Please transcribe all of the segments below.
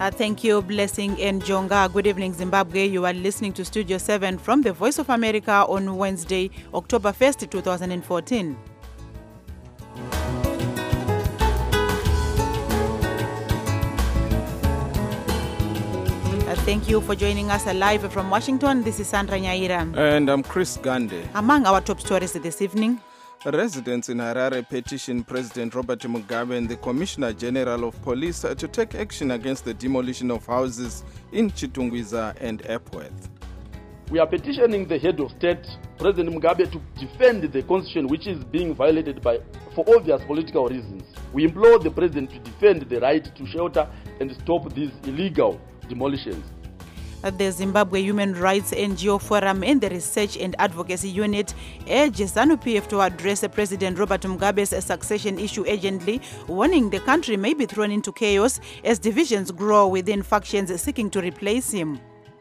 Thank you, Blessing and Jonga. Good evening, Zimbabwe. You are listening to Studio 7 from the Voice of America on Wednesday, October 1st, 2014. Thank you for joining us live from Washington. This is Sandra Nyaira. And I'm Chris Gande. Among our top stories this evening, residents in Harare petition President Robert Mugabe and the Commissioner General of Police to take action against the demolition of houses in Chitungwiza and Epworth. We are petitioning the head of state, President Mugabe, to defend the constitution which is being violated for obvious political reasons. We implore the president to defend the right to shelter and stop these illegal demolitions. The Zimbabwe Human Rights NGO Forum and the Research and Advocacy Unit urges ZANU-PF to address President Robert Mugabe's succession issue urgently, warning the country may be thrown into chaos as divisions grow within factions seeking to replace him.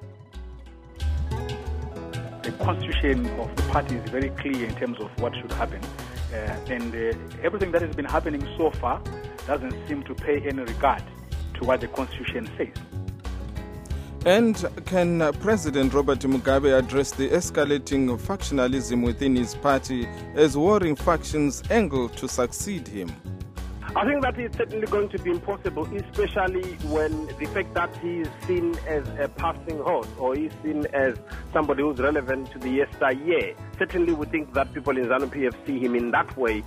The constitution of the party is very clear in terms of what should happen. And everything that has been happening so far doesn't seem to pay any regard to what the constitution says. And can President Robert Mugabe address the escalating factionalism within his party as warring factions angle to succeed him? I think that is certainly going to be impossible, especially when the fact that he is seen as a passing horse or he's seen as somebody who's relevant to the yesteryear. Certainly we think that people in ZANU-PF see him in that way.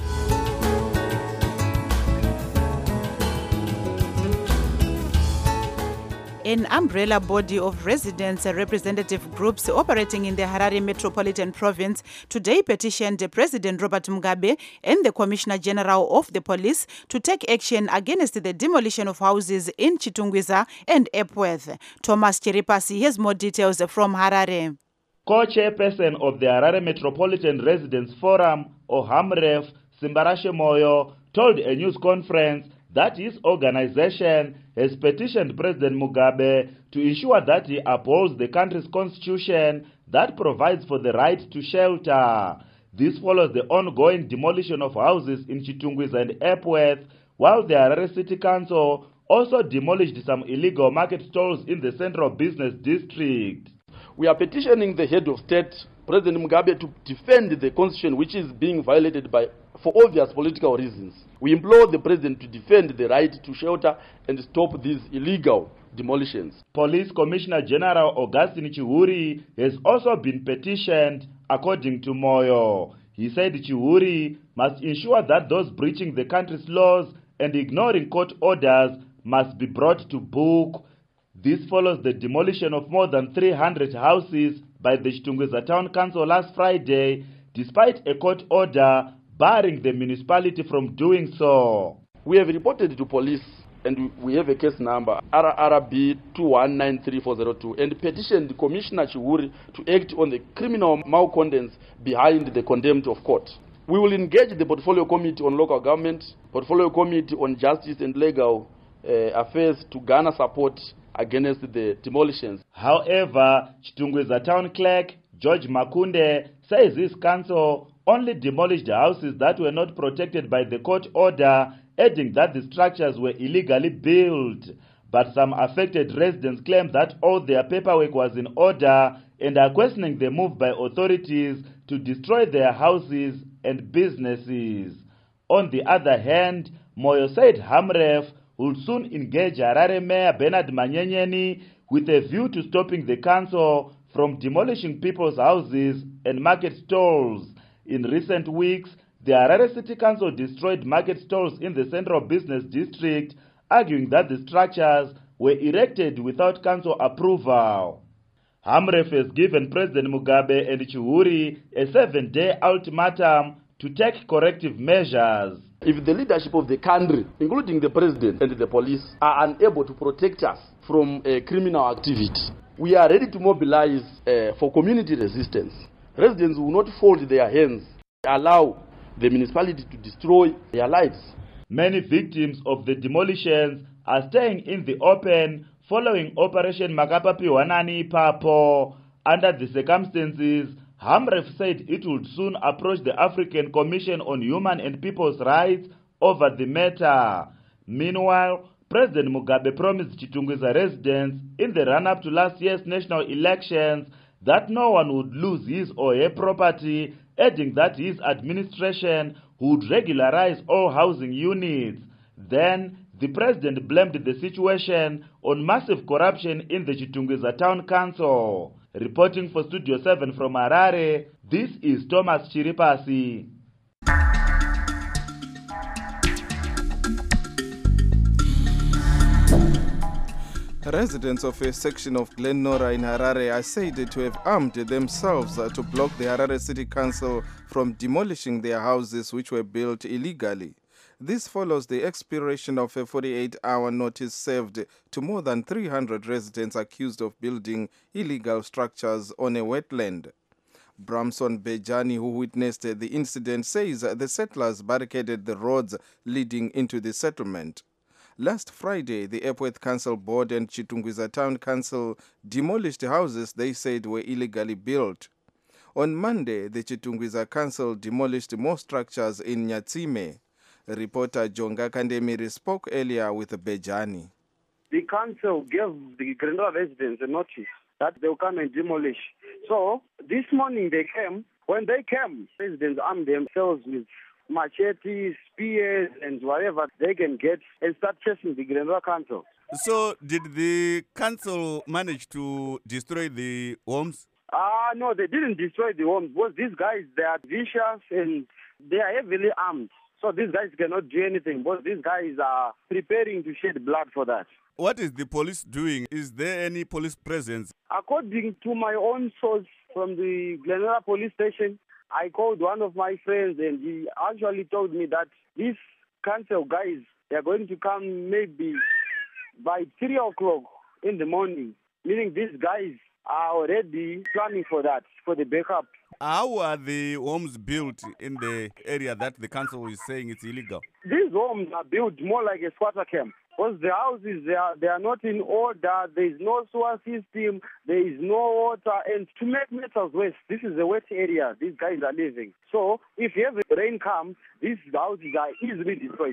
An umbrella body of residents representative groups operating in the Harare Metropolitan Province today petitioned President Robert Mugabe and the Commissioner General of the Police to take action against the demolition of houses in Chitungwiza and Epworth. Thomas Chiripasi has more details from Harare. Co-chairperson of the Harare Metropolitan Residents Forum, or HAMREF, Simbarashe Moyo, told a news conference that his organization has petitioned President Mugabe to ensure that he upholds the country's constitution that provides for the right to shelter. This follows the ongoing demolition of houses in Chitungwiza and Epworth, while the Harare City Council also demolished some illegal market stalls in the Central Business District. We are petitioning the head of state, President Mugabe, to defend the constitution which is being violated for obvious political reasons. We implore the president to defend the right to shelter and stop these illegal demolitions. Police Commissioner General Augustine Chihuri has also been petitioned, according to Moyo. He said Chihuri must ensure that those breaching the country's laws and ignoring court orders must be brought to book. This follows the demolition of more than 300 houses by the Chitungwiza Town Council last Friday, despite a court order barring the municipality from doing so. We have reported to police, and we have a case number, RRB 2193402, and petitioned the Commissioner Chihuri to act on the criminal malcontents behind the contempt of court. We will engage the Portfolio Committee on Local Government, Portfolio Committee on Justice and Legal Affairs to garner support against the demolitions. However, Chitungwiza Town Clerk George Makunde says his council only demolished houses that were not protected by the court order, adding that the structures were illegally built. But some affected residents claim that all their paperwork was in order and are questioning the move by authorities to destroy their houses and businesses. On the other hand, Moyo said HAMREF will soon engage Harare Mayor Bernard Manyenyeni with a view to stopping the council from demolishing people's houses and market stalls. In recent weeks, the Harare City Council destroyed market stalls in the Central Business District, arguing that the structures were erected without council approval. HAMREF has given President Mugabe and Chihuri a 7-day ultimatum to take corrective measures. If the leadership of the country, including the president and the police, are unable to protect us from criminal activity, we are ready to mobilize for community resistance. Residents will not fold their hands, allow the municipality to destroy their lives. Many victims of the demolitions are staying in the open following Operation Makapapi Wanani Papo. Under the circumstances, HAMREF said it would soon approach the African Commission on Human and People's Rights over the matter. Meanwhile, President Mugabe promised Chitungwiza residents in the run-up to last year's national elections that no one would lose his or her property, adding that his administration would regularize all housing units. Then, the president blamed the situation on massive corruption in the Chitungwiza Town Council. Reporting for Studio 7 from Harare, this is Thomas Chiripasi. Residents of a section of Glen Norah in Harare are said to have armed themselves to block the Harare City Council from demolishing their houses which were built illegally. This follows the expiration of a 48-hour notice served to more than 300 residents accused of building illegal structures on a wetland. Bramson Bejani, who witnessed the incident, says the settlers barricaded the roads leading into the settlement. Last Friday, the Epworth Council Board and Chitungwiza Town Council demolished houses they said were illegally built. On Monday, the Chitungwiza Council demolished more structures in Nyatsime. Reporter Jonga Kandemiri spoke earlier with Bejani. The council gave the Glen Norah residents a notice that they'll come and demolish. So this morning they came. When they came, residents armed themselves with machetes, spears, and whatever they can get and start chasing the Glen Norah Council. So did the council manage to destroy the homes? No, they didn't destroy the homes because these guys, they are vicious and they are heavily armed. So these guys cannot do anything, but these guys are preparing to shed blood for that. What is the police doing? Is there any police presence? According to my own source from the Glen Norah police station, I called one of my friends and he actually told me that these council guys, they are going to come maybe by 3 o'clock in the morning, meaning these guys are already planning for that, for the backup. How are the homes built in the area that the council is saying it's illegal? These homes are built more like a squatter camp. Because the houses, they are not in order, there is no sewer system, there is no water, and to make matters worse, this is a wet area these guys are living. So if heavy rain comes, these houses are easily destroyed.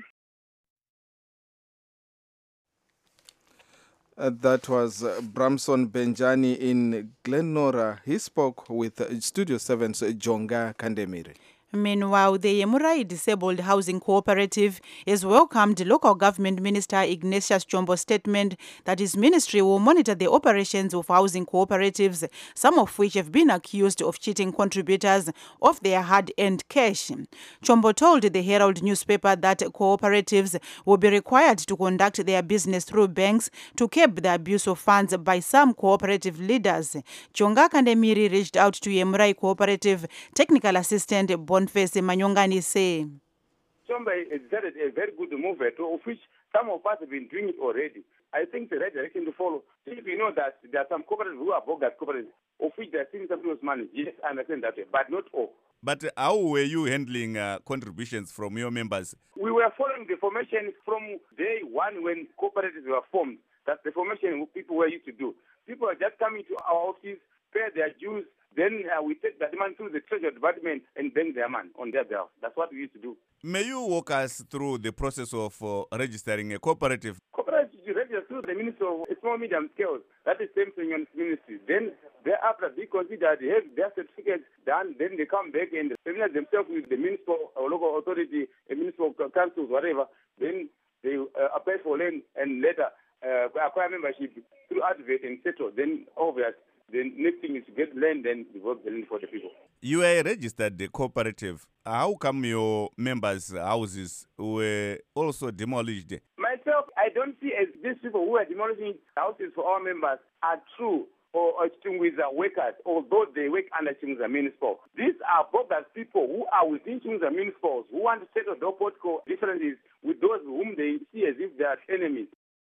That was Bramson Benjani in Glen Norah. He spoke with Studio 7's Jonga Kandemiri. Meanwhile, the Yemurai Disabled Housing Cooperative has welcomed local government minister Ignatius Chombo's statement that his ministry will monitor the operations of housing cooperatives, some of which have been accused of cheating contributors of their hard-earned cash. Chombo told the Herald newspaper that cooperatives will be required to conduct their business through banks to curb the abuse of funds by some cooperative leaders. Jonga Kandemiri reached out to Yemurai Cooperative Technical Assistant Boniface Manyongani say. Chomba has started a very good move, of which some of us have been doing it already. I think the right direction to follow. If you know that there are some cooperatives who are bogus cooperatives, of which they are stealing some people's money, yes, I understand that way, but not all. But how were you handling contributions from your members? We were following the formation from day one when cooperatives were formed. That's the formation people were used to do. People are just coming to our office, pay their dues, then we take that money through the Treasury Department and bank their money on their behalf. That's what we used to do. May you walk us through the process of registering a cooperative? Cooperative is registered through the Ministry of Small Medium Scales. That is the same thing in the ministry. Then thereafter they consider they have their certificates done. Then they come back and familiarize themselves with the Ministry of Local Authority, the Ministry of Councils, whatever. Then they apply for land and later acquire membership through advert and settle. Then obviously the next thing is to get land and develop the land for the people. You are a registered cooperative. How come your members' houses were also demolished? Myself, I don't see as these people who are demolishing houses for our members are true or Chitungwiza workers, although they work under Chitungwiza Municipal. These are bogus people who are within Chitungwiza Municipals who want to settle their political differences with those whom they see as if they are enemies.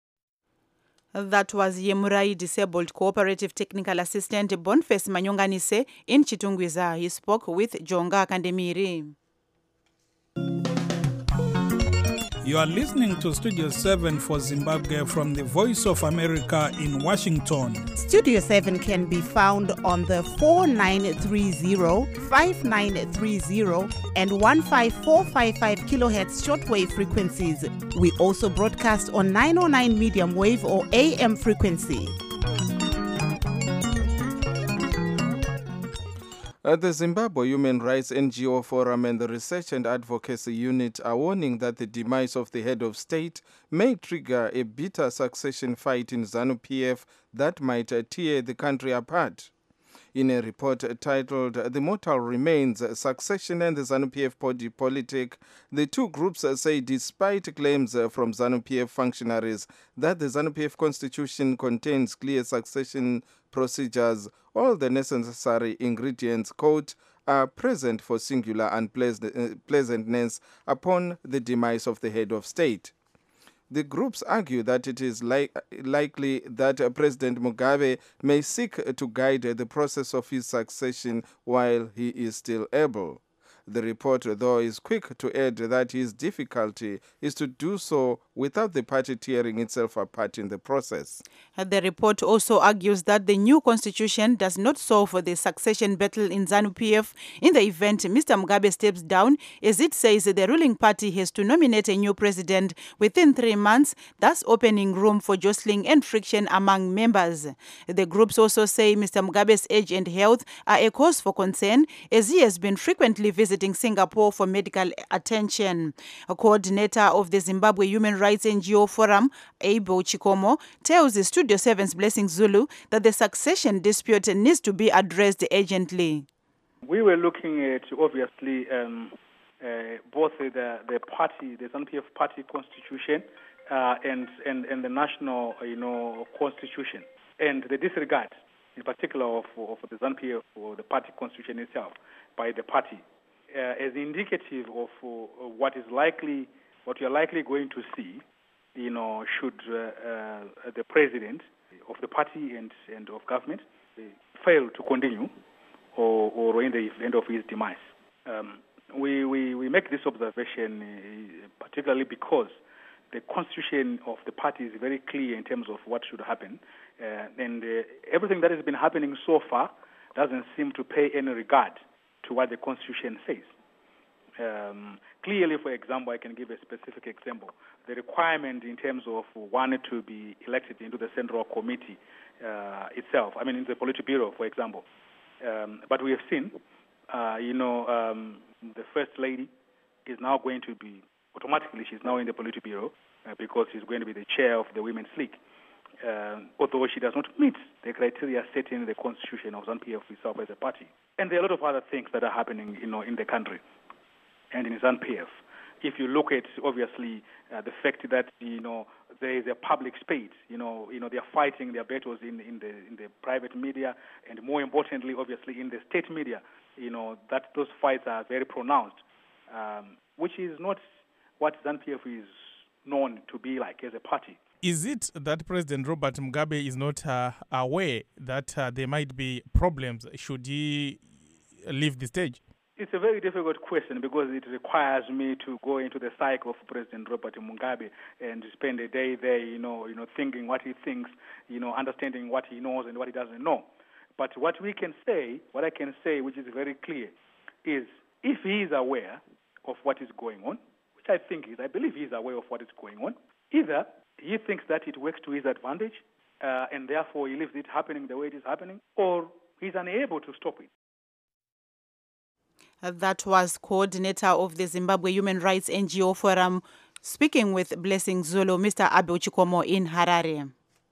That was Yemurai Disabled Cooperative Technical Assistant Boniface Manyonganise in Chitungwiza. He spoke with Jonga Kandemiri. You are listening to Studio 7 for Zimbabwe from the Voice of America in Washington. Studio 7 can be found on the 4930, 5930 and 15455 kilohertz shortwave frequencies. We also broadcast on 909 medium wave or AM frequency. The Zimbabwe Human Rights NGO Forum and the Research and Advocacy Unit are warning that the demise of the head of state may trigger a bitter succession fight in ZANU-PF that might tear the country apart. In a report titled The Mortal Remains, Succession and the ZANU-PF Body Politic, the two groups say despite claims from ZANU-PF functionaries that the ZANU-PF constitution contains clear succession procedures, all the necessary ingredients, quote, are present for singular unpleasantness upon the demise of the head of state. The groups argue that it is likely that President Mugabe may seek to guide the process of his succession while he is still able. The report, though, is quick to add that his difficulty is to do so without the party tearing itself apart in the process. The report also argues that the new constitution does not solve the succession battle in ZANU-PF in the event Mr. Mugabe steps down, as it says the ruling party has to nominate a new president within 3 months, thus opening room for jostling and friction among members. The groups also say Mr. Mugabe's age and health are a cause for concern, as he has been frequently visiting Singapore for medical attention. A coordinator of the Zimbabwe Human Rights NGO Forum, Abel Chikomo, tells the Studio 7's Blessing Zulu that the succession dispute needs to be addressed urgently. We were looking at, obviously, both the party, the ZANU-PF party constitution, and the national, constitution, and the disregard, in particular, of the ZANU-PF or the party constitution itself by the party, as indicative of what you're likely going to see, should the president of the party and of government fail to continue or in the event of his demise. We make this observation particularly because the constitution of the party is very clear in terms of what should happen, and everything that has been happening so far doesn't seem to pay any regard to what the Constitution says. Clearly, for example, I can give a specific example. The requirement in terms of one to be elected into the Central Committee itself, in the Politburo, for example. But we have seen, the First Lady is now going to be, automatically she's now in the Politburo because she's going to be the chair of the Women's League. Although she does not meet the criteria set in the constitution of ZANU-PF itself as a party. And there are a lot of other things that are happening, in the country and in ZANU-PF. If you look at, obviously, the fact that, there is a public space, they are fighting their battles in the private media, and more importantly, obviously, in the state media, that those fights are very pronounced, which is not what ZANU-PF is known to be like as a party. Is it that President Robert Mugabe is not aware that there might be problems should he leave the stage? It's a very difficult question because it requires me to go into the psyche of President Robert Mugabe and spend a day there, thinking what he thinks, understanding what he knows and what he doesn't know. But what I can say, which is very clear, is if he is aware of what is going on, which I believe he is aware of what is going on, either he thinks that it works to his advantage, and therefore he leaves it happening the way it is happening, or he's unable to stop it. That was coordinator of the Zimbabwe Human Rights NGO Forum, speaking with Blessing Zulu, Mr. Abel Chikomo in Harare.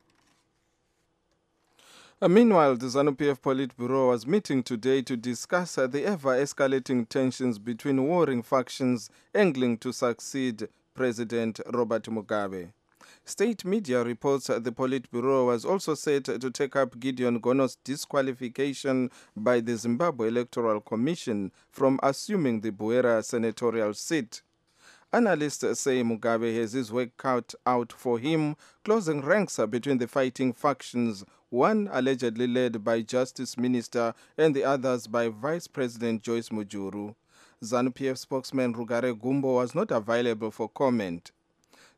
Meanwhile, the ZANU-PF Politburo was meeting today to discuss the ever-escalating tensions between warring factions angling to succeed President Robert Mugabe. State media reports the Politburo was also set to take up Gideon Gono's disqualification by the Zimbabwe Electoral Commission from assuming the Buera senatorial seat. Analysts say Mugabe has his work cut out for him, closing ranks between the fighting factions, one allegedly led by Justice Minister and the others by Vice President Joyce Mujuru. ZANU-PF spokesman Rugare Gumbo was not available for comment.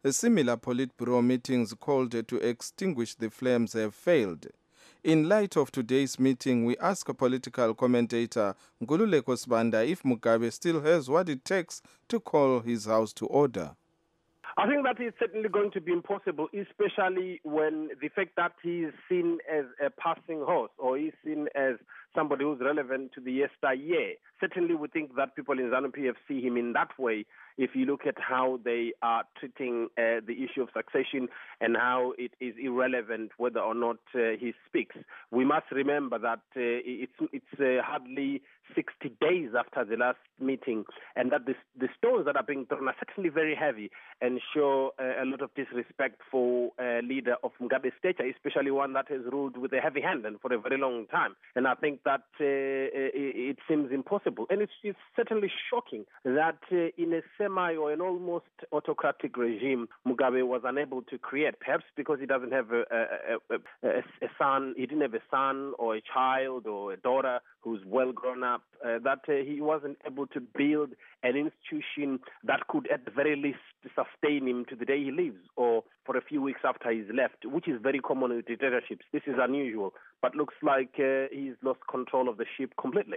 Similar Politburo meetings called to extinguish the flames have failed. In light of today's meeting, we ask a political commentator Nkululeko Sibanda if Mugabe still has what it takes to call his house to order. I think that is certainly going to be impossible, especially when the fact that he is seen as a passing horse or he's seen as somebody who's relevant to the yesteryear. Certainly we think that people in ZANU-PF see him in that way if you look at how they are treating the issue of succession and how it is irrelevant whether or not he speaks. We must remember that it's hardly 60 days after the last meeting, and that the stones that are being thrown are certainly very heavy and show a lot of disrespect for a leader of Mugabe's stature, especially one that has ruled with a heavy hand and for a very long time. And I think that it seems impossible. And it's certainly shocking that in a semi or an almost autocratic regime, Mugabe was unable to create, perhaps because he doesn't have a son, he didn't have a son or a child or a daughter who's well grown up, that he wasn't able to build an institution that could at the very least sustain him to the day he leaves or for a few weeks after he's left, which is very common with dictatorships. This is unusual, but looks like he's lost control of the ship completely.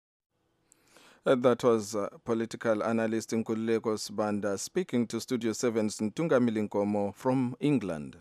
That was political analyst Nkululeko Sibanda speaking to Studio 7's Ntungamili Nkomo from England.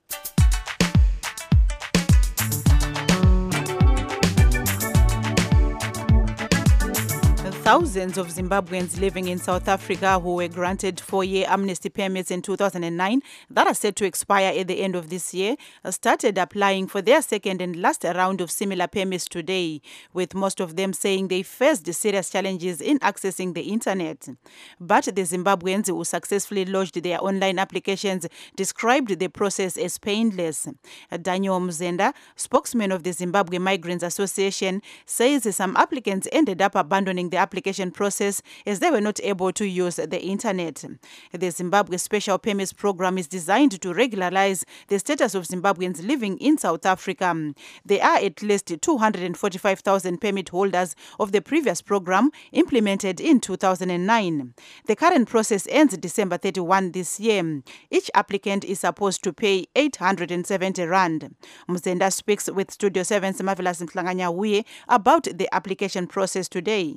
Thousands of Zimbabweans living in South Africa who were granted 4-year amnesty permits in 2009 that are set to expire at the end of this year started applying for their second and last round of similar permits today, with most of them saying they faced serious challenges in accessing the internet. But the Zimbabweans who successfully lodged their online applications described the process as painless. Daniel Muzenda, spokesman of the Zimbabwe Migrants Association, says some applicants ended up abandoning the application process as they were not able to use the internet. The Zimbabwe Special Permits Program is designed to regularize the status of Zimbabweans living in South Africa. There are at least 245,000 permit holders of the previous program implemented in 2009. The current process ends December 31 this year. Each applicant is supposed to pay 870 rand. Muzenda speaks with Studio 7's Marvelous Mhlanganya about the application process today.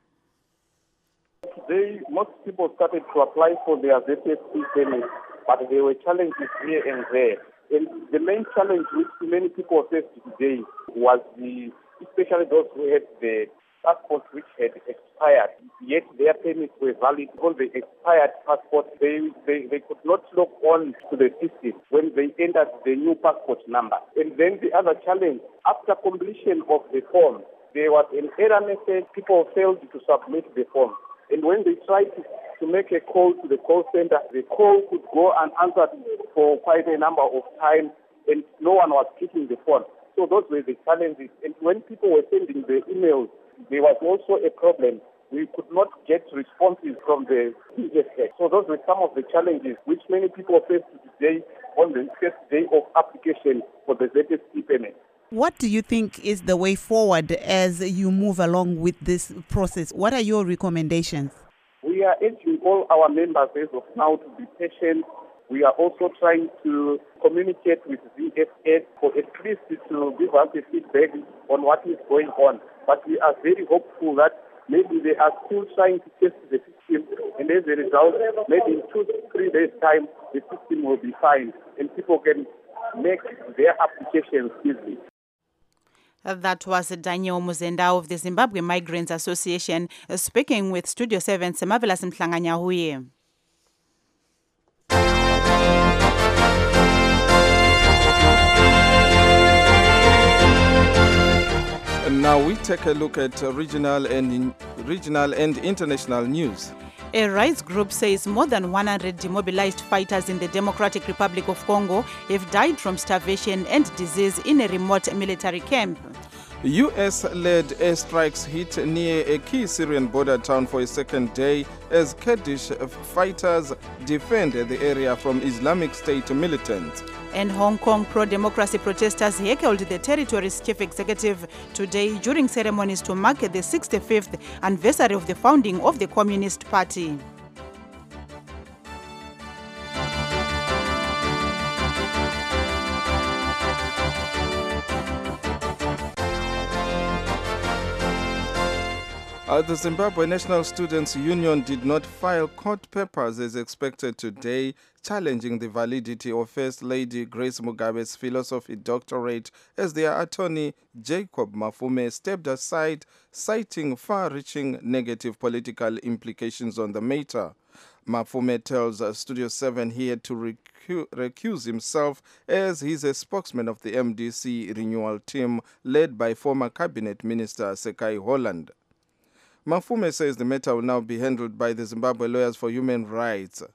Today, most people started to apply for their ZSP permits, but there were challenges here and there. And the main challenge which many people faced today was especially those who had the passports which had expired, yet their permits were valid. On the expired passport, they could not log on to the system when they entered the new passport number. And then the other challenge, after completion of the form, there was an error message. People failed to submit the form. And when they tried to make a call to the call center, the call could go unanswered for quite a number of times, and no one was picking the phone. So those were the challenges. And when people were sending the emails, there was also a problem. We could not get responses from the CSX. So those were some of the challenges which many people faced today on the first day of application for the ZSP payment. What do you think is the way forward as you move along with this process? What are your recommendations? We are urging all our members as of now to be patient. We are also trying to communicate with VFS for at least to give us a feedback on what is going on. But we are very hopeful that maybe they are still trying to test the system, and as a result, maybe in 2 to 3 days' time, the system will be fine and people can make their applications easily. That was Daniel Muzenda of the Zimbabwe Migrants Association speaking with Studio 7's Marvelous Mhlanganya. Now we take a look at regional and international news. A rights group says more than 100 demobilized fighters in the Democratic Republic of Congo have died from starvation and disease in a remote military camp. US-led airstrikes hit near a key Syrian border town for a second day as Kurdish fighters defend the area from Islamic State militants. And Hong Kong pro-democracy protesters heckled the territory's chief executive today during ceremonies to mark the 65th anniversary of the founding of the Communist Party. The Zimbabwe National Students' Union did not file court papers as expected today, challenging the validity of First Lady Grace Mugabe's philosophy doctorate as their attorney Jacob Mafume stepped aside, citing far-reaching negative political implications on the matter. Mafume tells Studio 7 he had to recuse himself as he's a spokesman of the MDC renewal team led by former cabinet minister Sekai Holland. Mafume says the matter will now be handled by the Zimbabwe Lawyers for Human Rights.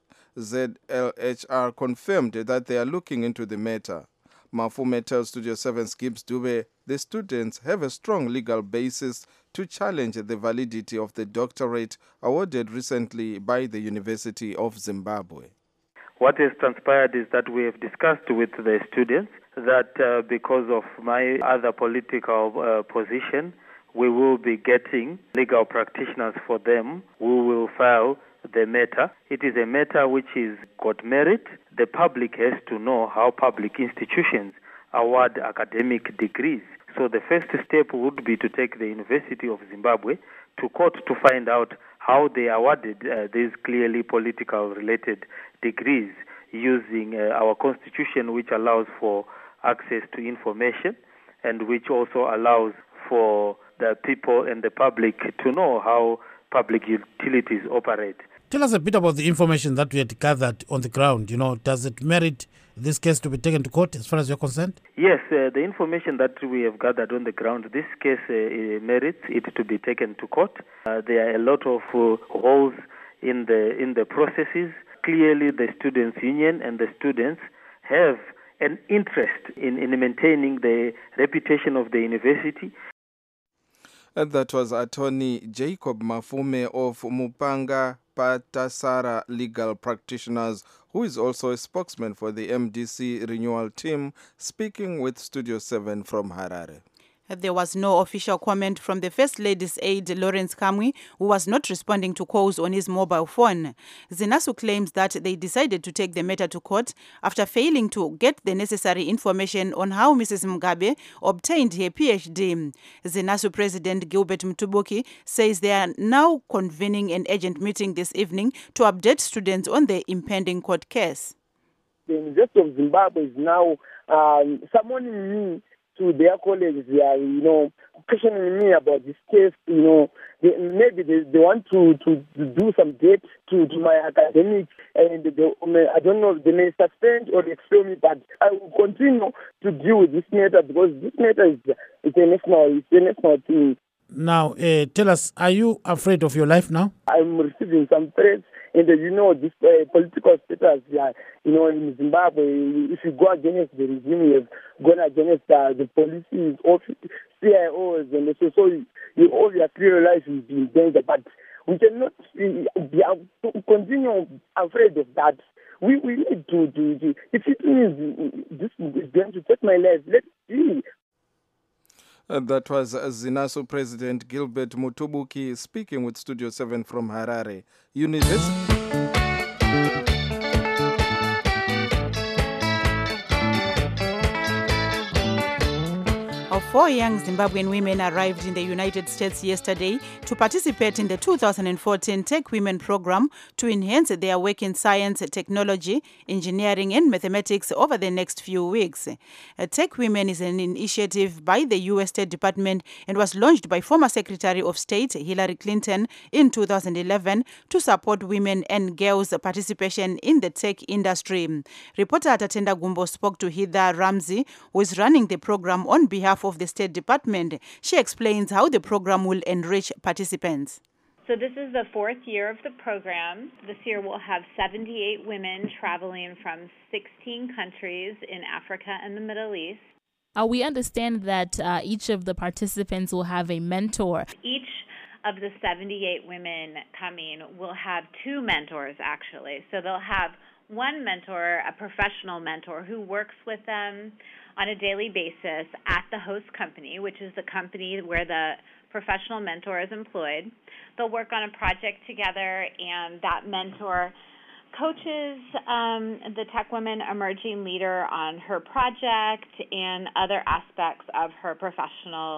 ZLHR confirmed that they are looking into the matter. Mafume tells Studio 7's Gibbs Dube the students have a strong legal basis to challenge the validity of the doctorate awarded recently by the University of Zimbabwe. What has transpired is that we have discussed with the students that because of my other political position, we will be getting legal practitioners for them who will file the matter. It is a matter which is got merit. The public has to know how public institutions award academic degrees. So the first step would be to take the University of Zimbabwe to court to find out how they awarded these clearly political related degrees using our constitution, which allows for access to information and which also allows for the people and the public to know how public utilities operate. Tell us a bit about the information that we had gathered on the ground. Does it merit this case to be taken to court as far as you're concerned? Yes, the information that we have gathered on the ground, this case merits it to be taken to court. There are a lot of holes in the processes. Clearly, the students' union and the students have an interest in maintaining the reputation of the university. And that was attorney Jacob Mafume of Mupanga Patasara Legal Practitioners, who is also a spokesman for the MDC renewal team, speaking with Studio 7 from Harare. There was no official comment from the First Lady's aide, Lawrence Kamwi, who was not responding to calls on his mobile phone. Zinasu claims that they decided to take the matter to court after failing to get the necessary information on how Mrs. Mugabe obtained her PhD. Zinasu President Gilbert Mtubuki says they are now convening an urgent meeting this evening to update students on the impending court case. The University of Zimbabwe is now summoning me to their colleagues. They are, questioning me about this case. Maybe they want to do some dirt to my academics, and I don't know, they may suspend or expel me, but I will continue to deal with this matter because this matter is a national thing. Now, tell us, are you afraid of your life now? I'm receiving some threats. And this political status, in Zimbabwe, if you go against the regime, you have gone against the policies, CIOs, and so you obviously your life will be in danger. But we cannot continue afraid of that. We need to if it means this is going to take my life, let's see. That was Zinasu President Gilbert Mutubuki speaking with Studio 7 from Harare. Four young Zimbabwean women arrived in the United States yesterday to participate in the 2014 Tech Women program to enhance their work in science, technology, engineering, and mathematics over the next few weeks. Tech Women is an initiative by the U.S. State Department and was launched by former Secretary of State Hillary Clinton in 2011 to support women and girls' participation in the tech industry. Reporter Atatenda Gumbo spoke to Heather Ramsey, who is running the program on behalf of the State Department. She explains how the program will enrich participants. So this is the fourth year of the program. This year we'll have 78 women traveling from 16 countries in Africa and the Middle East. We understand that each of the participants will have a mentor. Each of the 78 women coming will have two mentors, actually. So they'll have one mentor, a professional mentor, who works with them on a daily basis at the host company, which is the company where the professional mentor is employed. They'll work on a project together, and that mentor coaches the Tech Women emerging leader on her project and other aspects of her professional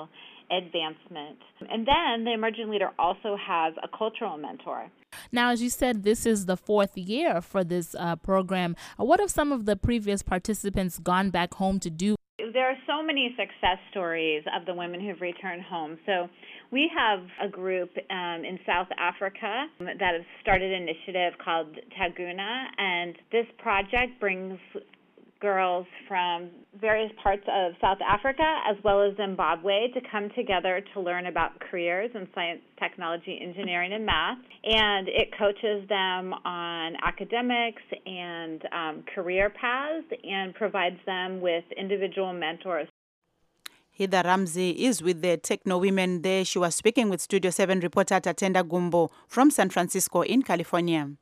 advancement. And then the emerging leader also has a cultural mentor. Now, as you said, this is the 4th year for this program. What have some of the previous participants gone back home to do? There are so many success stories of the women who've returned home. So we have a group in South Africa that has started an initiative called Taguna, and this project brings girls from various parts of South Africa as well as Zimbabwe to come together to learn about careers in science, technology, engineering, and math. And it coaches them on academics and career paths and provides them with individual mentors. Heather Ramsey is with the Techno Women there. She was speaking with Studio 7 reporter Tatenda Gumbo from San Francisco in California.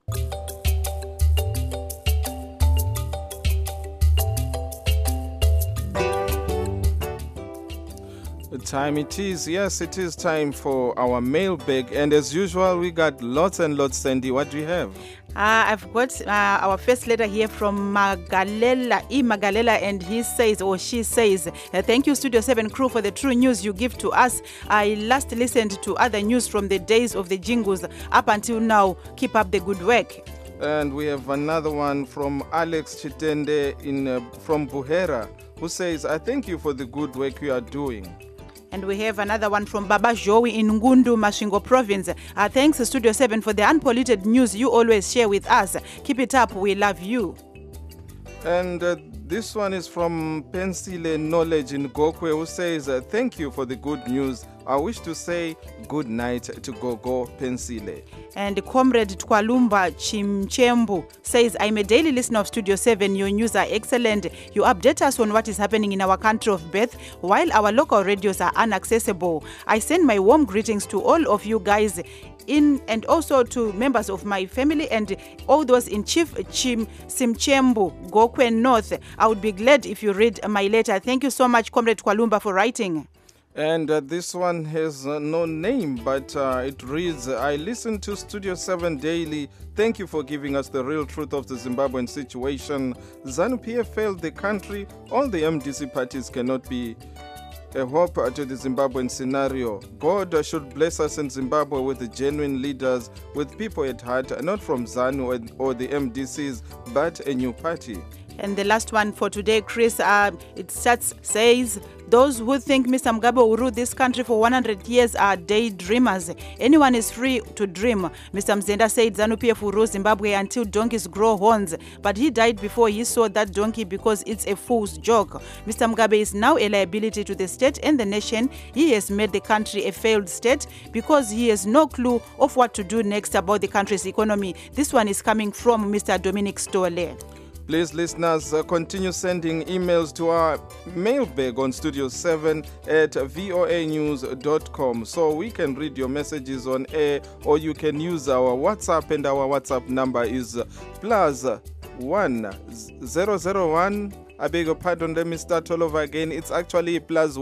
Time it is. Yes, it is time for our mailbag. And as usual, we got lots and lots. Sandy, what do you have? I've got our first letter here from Magalela, Magalela, and he says, or she says, thank you, Studio 7 crew, for the true news you give to us. I last listened to other news from the days of the jingles. Up until now, keep up the good work. And we have another one from Alex Chitende from Buhera, who says, I thank you for the good work you are doing. And we have another one from Baba Joey in Ngundu, Masvingo Province. Thanks, Studio 7, for the unpolluted news you always share with us. Keep it up. We love you. And this one is from Pensile Knowledge in Gokwe, who says, thank you for the good news. I wish to say good night to Gogo Pensile. And Comrade Twalumba Chimchembu says, I'm a daily listener of Studio 7. Your news are excellent. You update us on what is happening in our country of birth while our local radios are inaccessible. I send my warm greetings to all of you guys and also to members of my family and all those in Chief Simchembu, Gokwe North. I would be glad if you read my letter. Thank you so much, Comrade Twalumba, for writing. And this one has no name, but it reads, I listen to Studio 7 daily. Thank you for giving us the real truth of the Zimbabwean situation. ZANU-PF failed the country. All the MDC parties cannot be a hope to the Zimbabwean scenario. God should bless us in Zimbabwe with the genuine leaders, with people at heart, not from ZANU or the MDCs, but a new party. And the last one for today, Chris, it says, those who think Mr. Mugabe will rule this country for 100 years are daydreamers. Anyone is free to dream. Mr. Mzenda said ZANU-PF will rule Zimbabwe until donkeys grow horns. But he died before he saw that donkey because it's a fool's joke. Mr. Mugabe is now a liability to the state and the nation. He has made the country a failed state because he has no clue of what to do next about the country's economy. This one is coming from Mr. Dominic Stole. Please, listeners, continue sending emails to our mailbag on Studio 7 at voanews.com so we can read your messages on air, or you can use our WhatsApp, and our WhatsApp number is +1001. I beg your pardon, let me start all over again. It's actually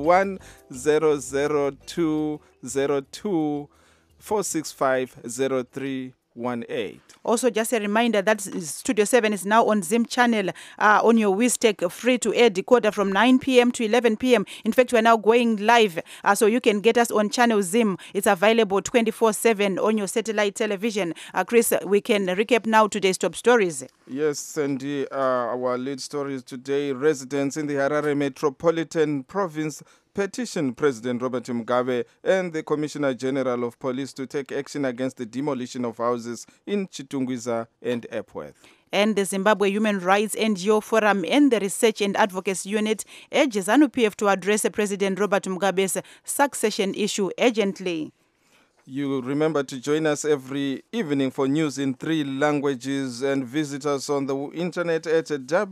+100202 4650318. Also, just a reminder that Studio 7 is now on Zim channel on your Wistech free-to-air decoder from 9 p.m. to 11 p.m. In fact, we're now going live, so you can get us on channel Zim. It's available 24/7 on your satellite television. Chris, we can recap now today's top stories. Yes, Sandy, our lead stories today. Residents in the Harare Metropolitan Province petition President Robert Mugabe and the Commissioner General of Police to take action against the demolition of houses in Chitungwiza and Epworth. And the Zimbabwe Human Rights NGO Forum and the Research and Advocacy Unit urges ZANU-PF to address President Robert Mugabe's succession issue urgently. You remember to join us every evening for news in 3 languages, and visit us on the internet at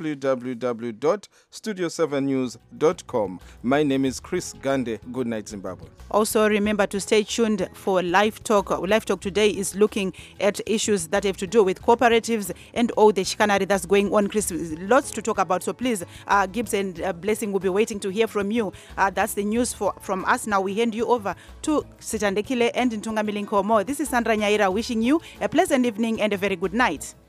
www.studio7news.com. My name is Chris Gande. Good night, Zimbabwe. Also, remember to stay tuned for Live Talk. Live Talk today is looking at issues that have to do with cooperatives and all the chicanery that's going on. Chris, lots to talk about. So please, Gibbs and Blessing will be waiting to hear from you. That's the news from us. Now we hand you over to Sitandekile and Ntunga Milinkomo. This is Sandra Nyaira wishing you a pleasant evening and a very good night.